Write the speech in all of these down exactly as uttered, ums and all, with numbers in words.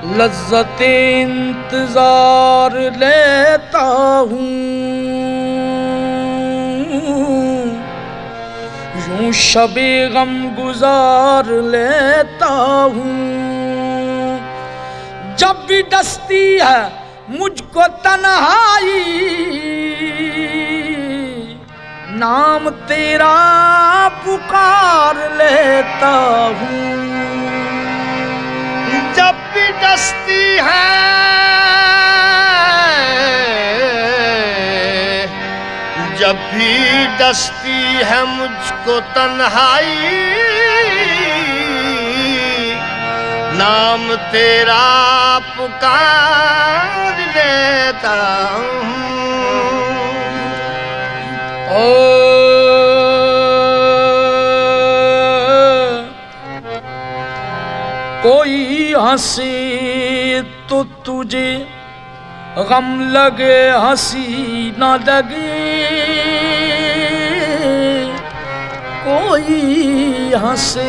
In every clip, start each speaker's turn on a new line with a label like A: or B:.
A: लज्जते इंतजार लेता हूँ, यूं शबे गम गुजार लेता हूँ। जब भी डसती है मुझको तन्हाई, नाम तेरा पुकार लेता हूँ।
B: जब भी डसती है जब भी डसती है मुझको तन्हाई, नाम तेरा पुकार लेता हूँ।
A: कोई हंसे तो तुझे गम लगे, हंसी न लगे। कोई हंसे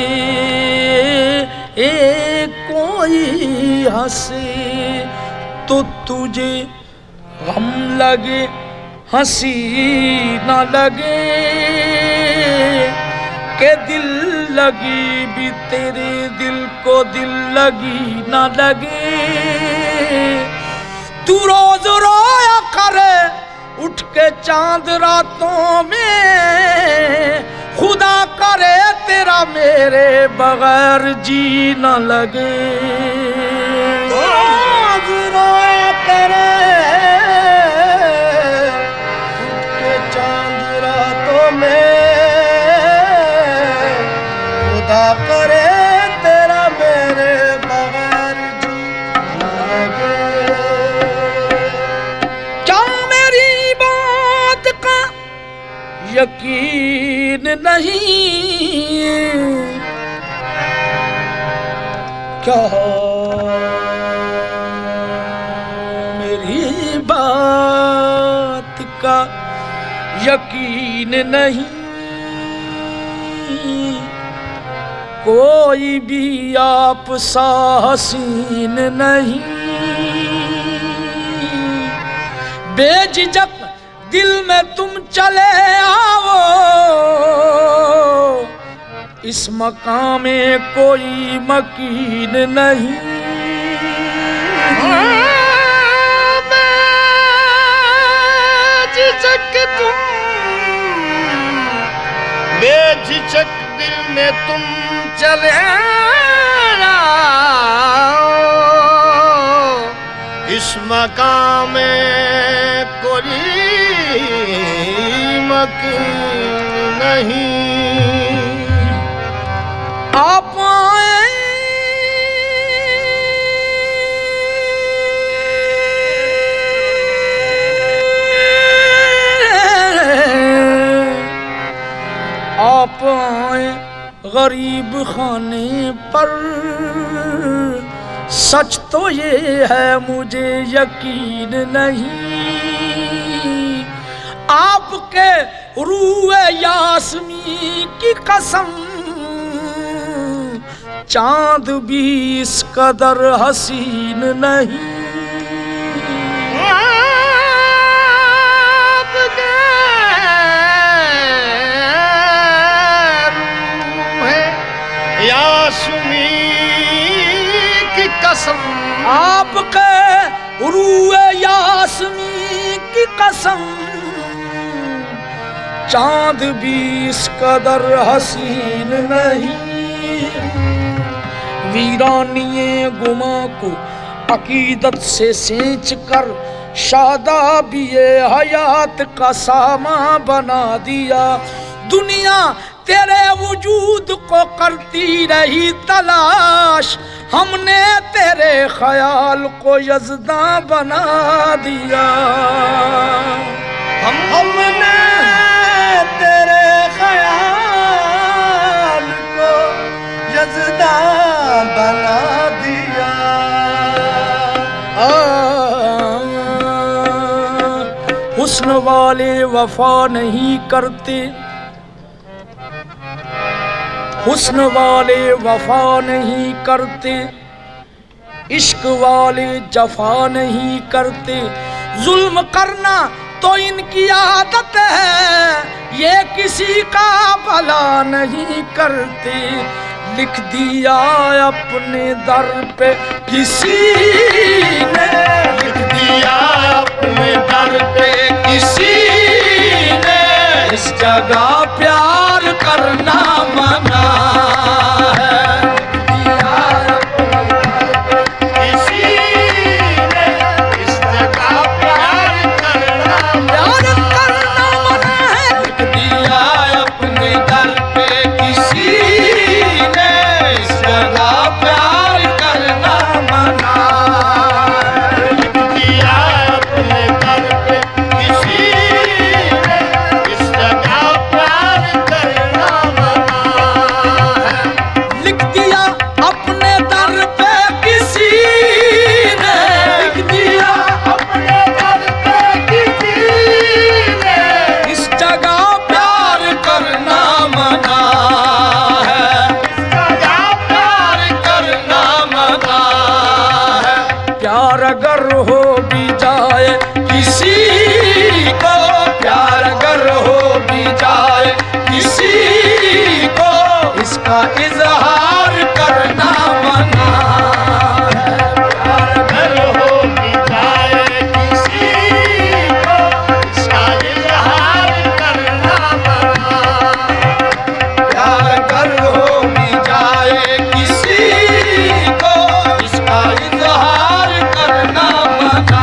A: ए कोई हंसे तो तुझे गम लगे, हंसी न लगे। के दिल लगी भी तेरे दिल को दिल लगी न लगे। तू रोज रोया करे उठ के चांद रातों में, खुदा करे तेरा मेरे बगैर जी न लगे। रोज रोया करे उठ के चांद रातों में, खुदा करे तेरा मेरे बगैर जी न लगे। क्या मेरी बात का यकीन नहीं? क्या मेरी बात का यकीन नहीं? कोई भी आप सा हसीन नहीं। बेझिझक दिल में तुम चले आओ, इस मकाम में कोई मकीन नहीं।
B: बेझिझक तुम बेझिझक दिल में तुम चले आओ, इस मकाम में कोई मकीन नहीं।
A: आप आए आप आए गरीब खाने पर, सच तो ये है मुझे यकीन नहीं। आपके रूए यास्मी की कसम, चांद भी इस कदर हसीन नहीं।
B: यास्मी की कसम,
A: आपके रूए यास्मी की कसम, चांद भी इस कदर हसीन नहीं। वीरानिए गुमा को अकीदत से सेंच कर, शादाबिए हयात का सामा बना दिया। दुनिया तेरे वजूद को करती रही तलाश, हमने तेरे ख्याल को यज़दा बना दिया।
B: हम हमने तेरे ख्याल को यज़दा बना दिया।
A: हुस्न वाले वफा नहीं करते, हुस्न वाले वफा नहीं करते, इश्क वाले जफा नहीं करते, जुल्म करना तो इनकी आदत है, ये किसी का भला नहीं करते। लिख दिया अपने दर पे किसी ने,
B: लिख दिया अपने दर पे किसी ने,
A: इस जगह प्यार करना मना है। इजहार करना मना है।
B: प्यार अगर हो भी जाए किसी को, इसका इजहार करना मना है।
A: प्यार अगर हो भी जाए किसी को, इसका इजहार करना मना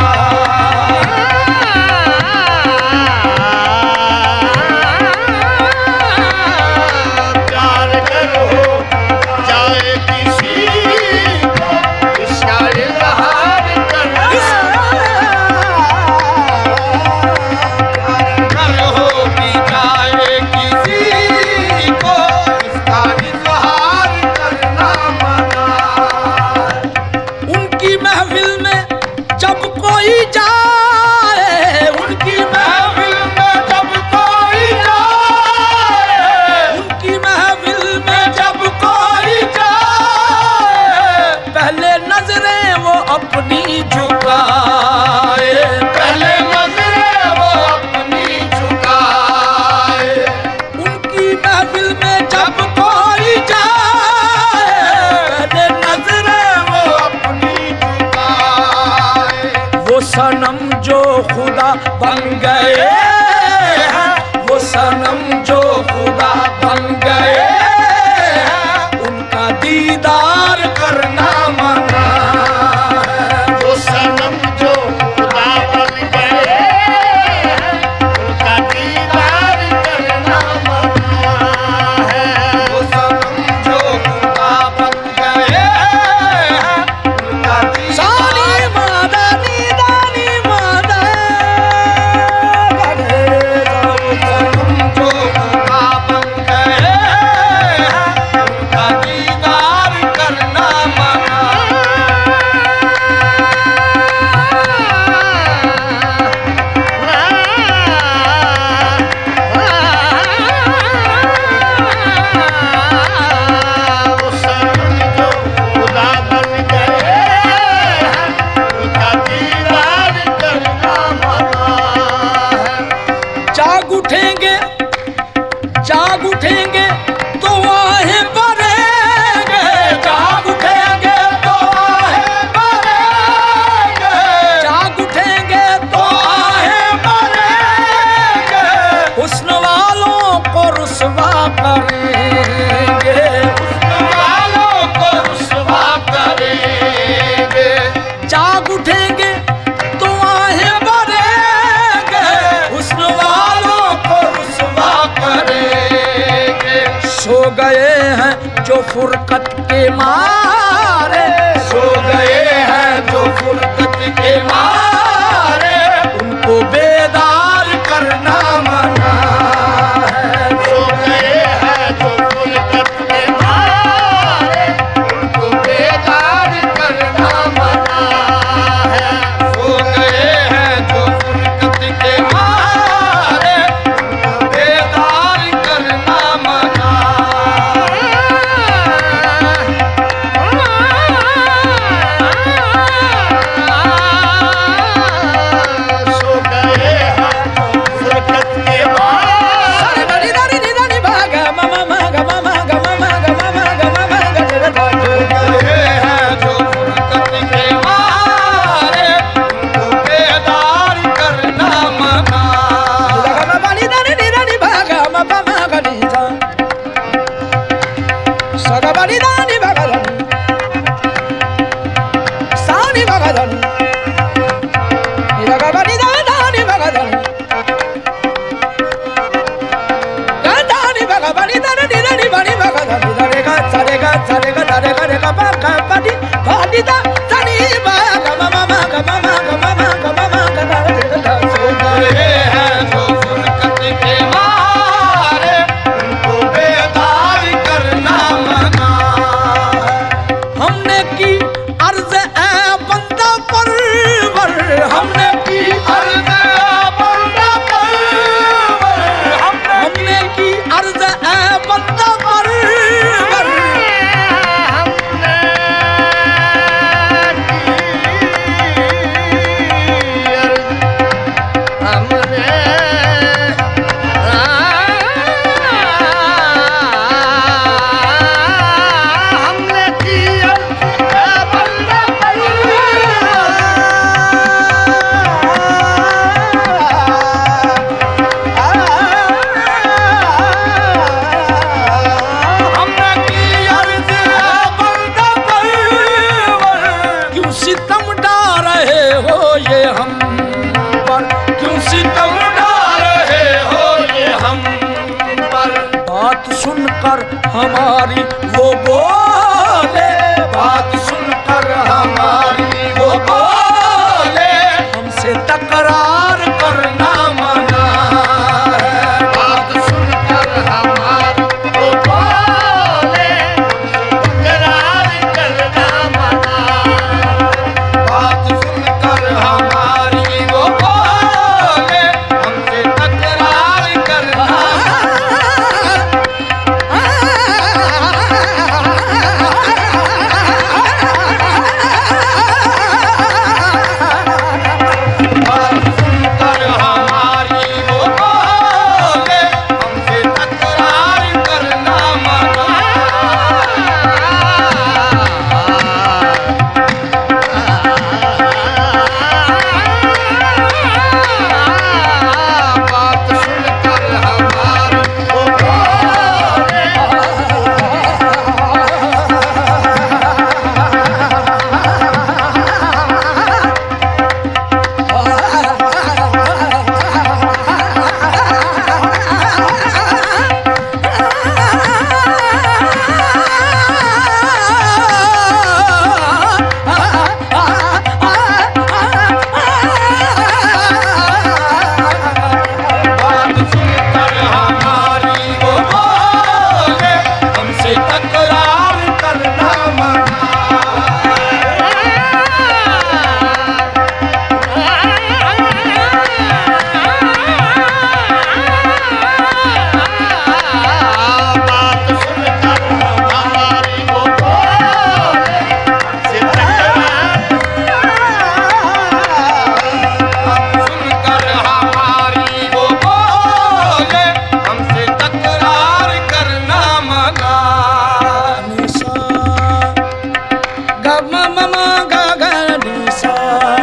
A: सनम जो खुदा बन गए हैं, वो सनम जो खुदा बन गए हैं, उनका दीदार करना मना है।
B: वो सनम जो खुदा बन गए हैं, उनका दीदार करना मना है।
A: वो सनम जो खुदा बन गए हैं, उनका दीदार जो फुरकत के मारे,
B: सो गए हैं जो फुरकत के मारे,
A: उनको बेदार करना मना है।
B: सो गए हैं जो फुरकत के मारे, उनको बेदार करना मना है।
A: सो गए हैं जो फुरकत के मारे, उनको बेदार करना मना है। भगधनी निरगा बनी दानी भगधनी दानी भगबनी दानी दानी बनी भगधनी दरेगा सरेगा सरेगा दरेगा रेगा बाका बनी बनी दा दानी बागा मामा मागा मामा मामा मामा मागा दा
B: ये है जो फुरकत के मारे उनको बेदार करना मना।
A: हमने की अर्ज ए बंदा परवर हमने की
B: अर्ज़ बंदा परवर
A: हमने की अर्ज ए बंदा परवर
B: हमने की अर्ज़ बंदा हमने की अर्ज़ बंदा परवर
A: क्यों सितम डाल रहे हो ये हम पर क्यों सितम
B: डाल रहे हो ये हम पर।
A: बात सुनकर हमारी वो बोले
B: बात सुनकर हमारी वो बोले
A: हमसे तकरार
B: करना मना है। बात सुनकर हमारी वो बोले तकरार करना मना। बात सुनकर हमारी वो बोले हमसे तकरार करना बात सुनकर हमारी वो बोले हमसे तकरार करना मना। बात सुनकर हमारी वो बोले बात सुनकर हमारी वो बोले हमसे तकरार करना मना। बात सुनकर हमारी वो बोले हमसे तकरार सुनकर हमारी वो बोले हमसे तकरार करना मना।
A: निशा ग म म म ग ग निशा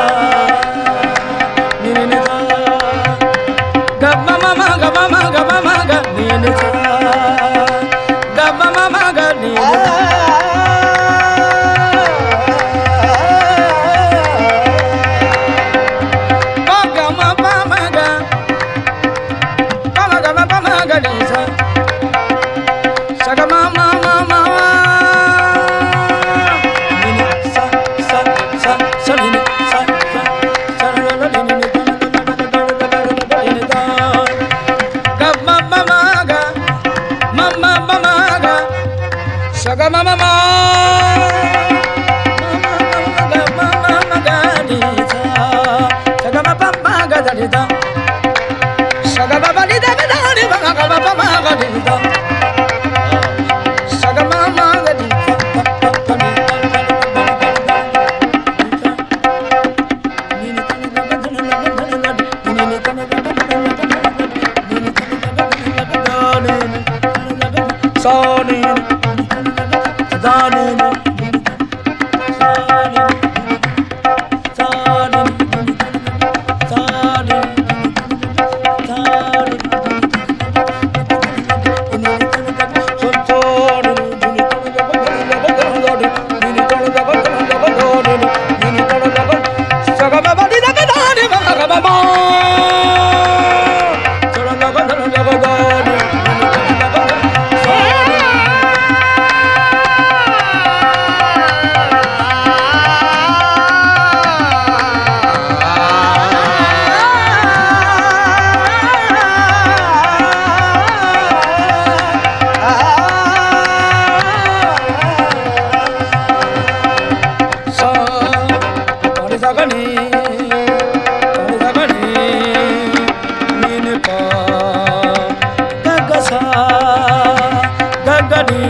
A: नि नि नि सा ग म म म ग म म ग म म ग नि नि सा ग म म म ग नि नि सा ग ग म प म ग प म ग म प म ग नि सा सा ग म म म म नि नि सा सा सा सा नि नि सा सा सा रा रा नि नि नि दा दा दा दा दा दा दा दा नि नि दा ग म म म ग म म म म ग सा ग म म म ग म म म ग नि सा सा ग म प म ग दा नि दा सा ग म प नि दा ग दा नि ब ग ग म प म ग नि दा सा ग म म ग नि सा प प प नि दा दा दा दा दा नि नि ता नि दा ग दा नि दा ग दा नि दा नि नि ता ni da ga da ni da ga da ni ni ta ni da ga ni da ga da ni ni sa ni ni da ni ni sa ni sa ni sa ni sa ni Sagni Sagni नीन पा गगसा गगनी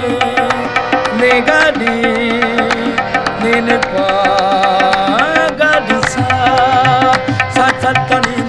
A: निगनी नीन पा गदिसा सत सत नीन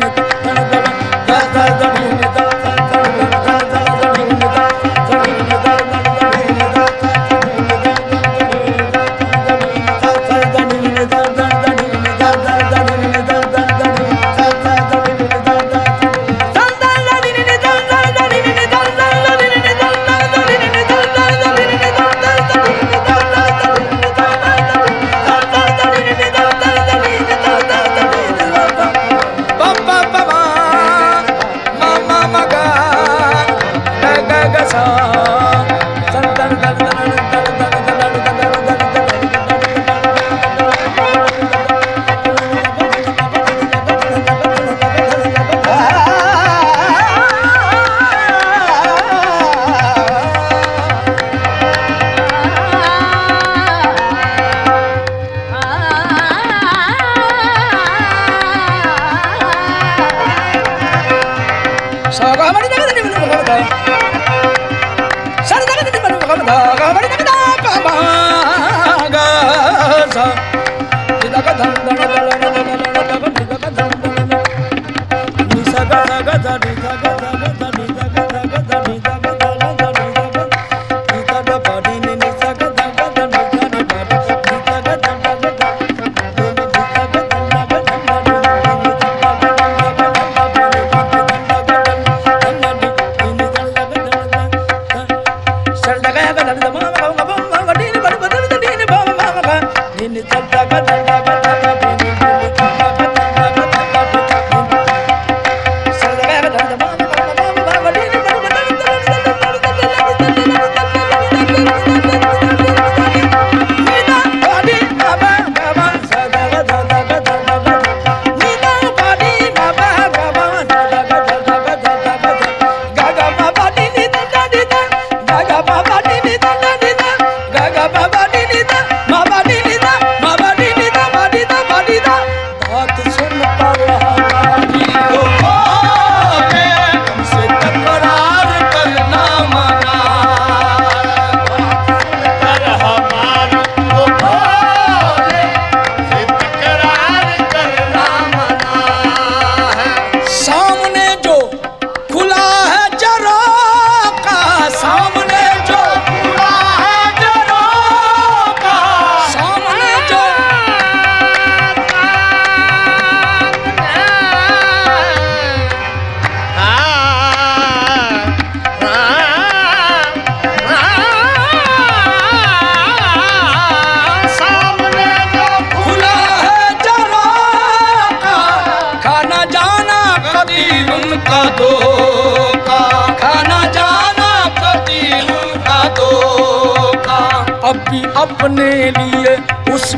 A: अपने लिए उस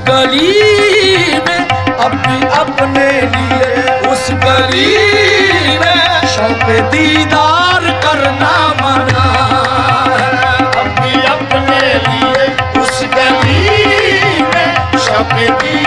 A: गली में, अभी अपने लिए उस गली में शौक दीदार करना मना है। अभी अपने लिए उस गली में शौक दीदार